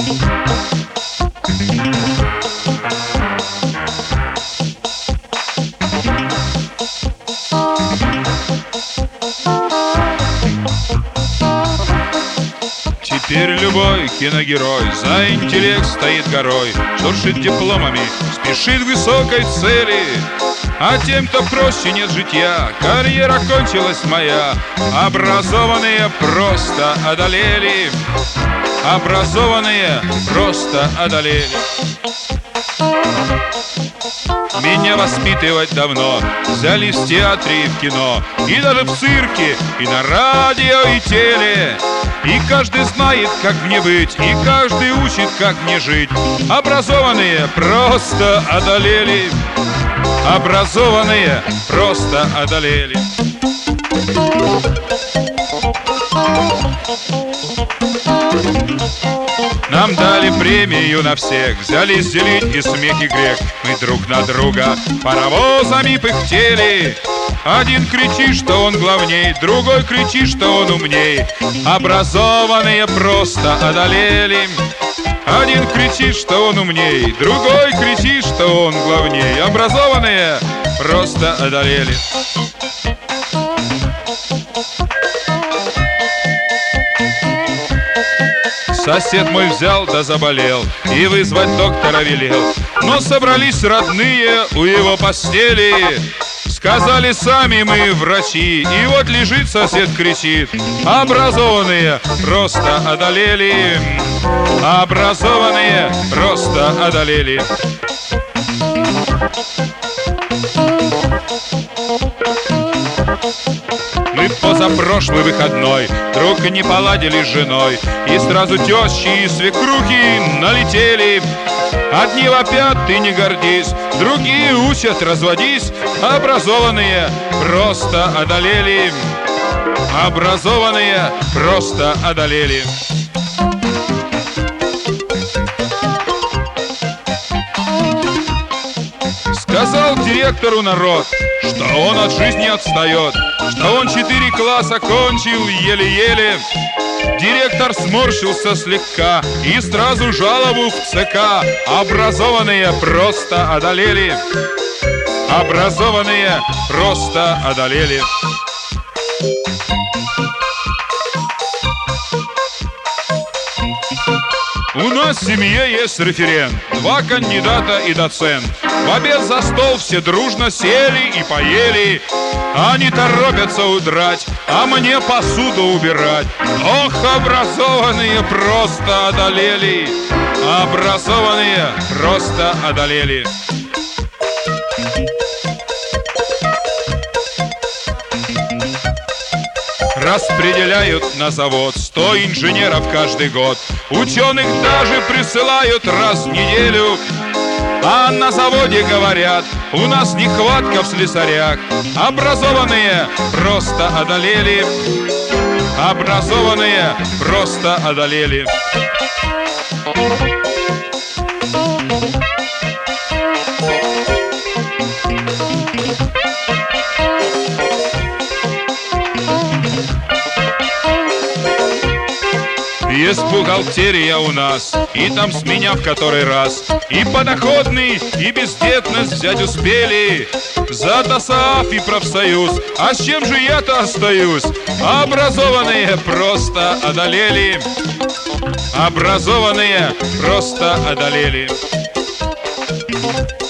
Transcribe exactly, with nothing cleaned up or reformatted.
Теперь любой киногерой за интеллект стоит горой, шуршит дипломами, спешит к высокой цели. А тем, кто проще, нет житья, карьера кончилась моя. Образованные просто одолели, образованные просто одолели. Меня воспитывать давно взяли в театре и в кино, и даже в цирке, и на радио, и теле. И каждый знает, как мне быть, и каждый учит, как мне жить. Образованные просто одолели, образованные просто одолели. Нам дали премию на всех, взялись делить и смех, и грех. Мы друг на друга паровозами пыхтели. Один кричит, что он главней, другой кричит, что он умней. Образованные просто одолели. Один кричит, что он умней, другой кричит, что он главней. Образованные просто одолели. Сосед мой взял да заболел и вызвать доктора велел. Но собрались родные у его постели. Сказали, сами мы врачи. И вот лежит сосед, кричит. Образованные просто одолели, образованные просто одолели. Мы позапрошлый выходной вдруг не поладили с женой, и сразу тещи и свекрухи налетели. Одни вопят, ты не гордись, другие учат, разводись. Образованные просто одолели, образованные просто одолели. Сказал директору народ, что он от жизни отстает, что он четыре класса кончил еле-еле. Директор сморщился слегка и сразу жалобу в ЦК. Образованные просто одолели, образованные просто одолели. У нас в семье есть референт, два кандидата и доцент. В обед за стол все дружно сели и поели. Они торопятся удрать, а мне посуду убирать. Ох, образованные просто одолели, образованные просто одолели. Распределяют на завод сто инженеров каждый год. Ученых даже присылают раз в неделю. А на заводе говорят, у нас нехватка в слесарях. Образованные просто одолели, образованные просто одолели. Есть бухгалтерия у нас, и там с меня в который раз. И подоходный, и бездетность взять успели. За ДОСААФ и профсоюз, а с чем же я-то остаюсь? Образованные просто одолели, образованные просто одолели.